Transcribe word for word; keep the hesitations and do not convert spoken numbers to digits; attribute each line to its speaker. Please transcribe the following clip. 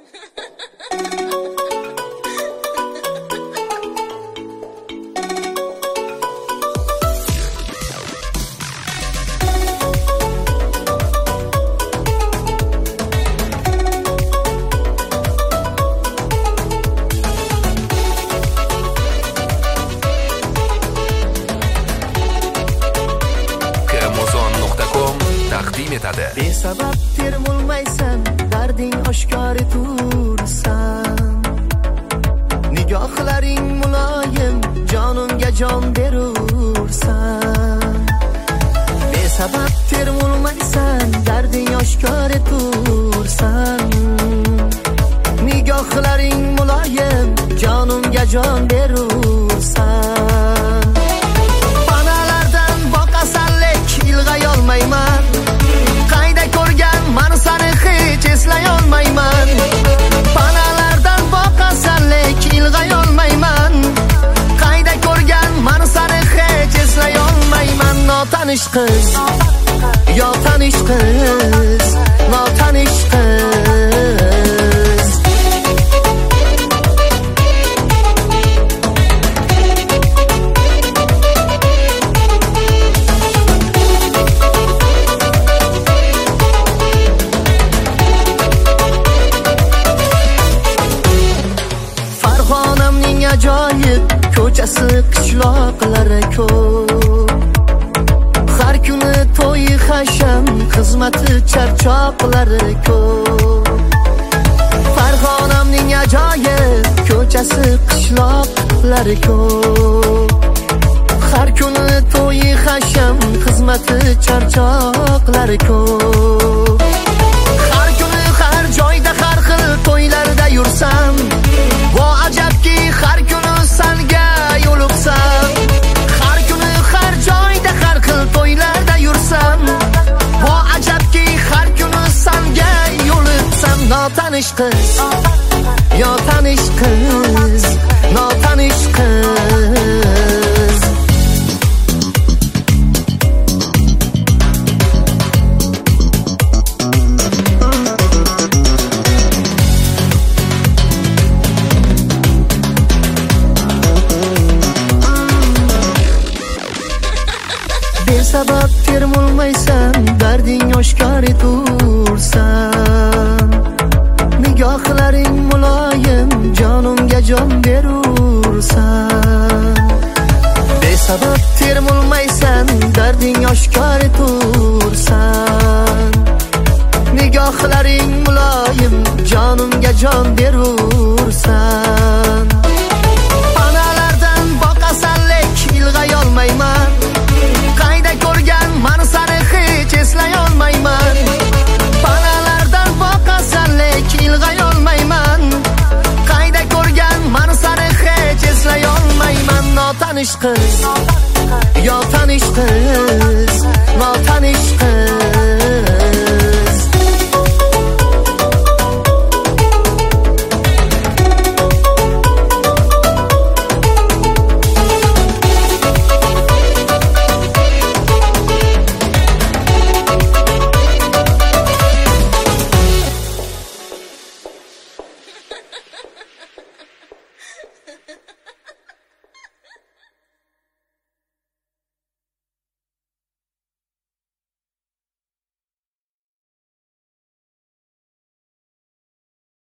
Speaker 1: Besabab termulmaysan, darding oshkor tursan. Nigohlaring muloyim, jonimga jon berursan. Besabab termulmaysan, darding oshkor tursan. Nigohlaring muloyim, jonimga jon berursan. Panalardan boqasanlik ilg'ay olmayman. Qayda ko'rgan men seni hech eslay olmayman. Panalardan boqasanlik ilg'ay olmayman. Qayda ko'rgan men seni hech eslay olmayman. Notanish qiz, yo tanish qiz, notanish qiz. Ajoyib ko'chasi qishloqlari ko'p. Har kuni to'y hasham, xizmati charchoqlari ko'p. Farg'onamning ajoyib ko'chasi qishloqlari ko'p. Har kuni to'y hasham, xizmati charchoqlari ko'p. Har kuni har joyda har xil to'ylarda yursam, vo ajabki har kuni senga yo'liqsam. Har kuni har joyda har xil to'ylarda yursam, vo ajabki har kuni senga yo'liqsam. Notanish qiz, yo tanish qiz, notanish qiz. Besabab termulmaysan, darding oshkor tursan. Nigohlaring muloyim, jonimga jon berursan. Besabab termulmaysan, darding oshkor tursan. Nigohlaring muloyim, jonimga jon berursan. Panalardan boqasanlik ilg'ay olmayman. Qayda ko'rgan men seni hech eslay olmayman. Panalardan boqasanlik ilg'ay olmayman. Qayda ko'rgan men seni hech eslay olmayman. Notanish qiz, yo tanish qiz, notanish qiz.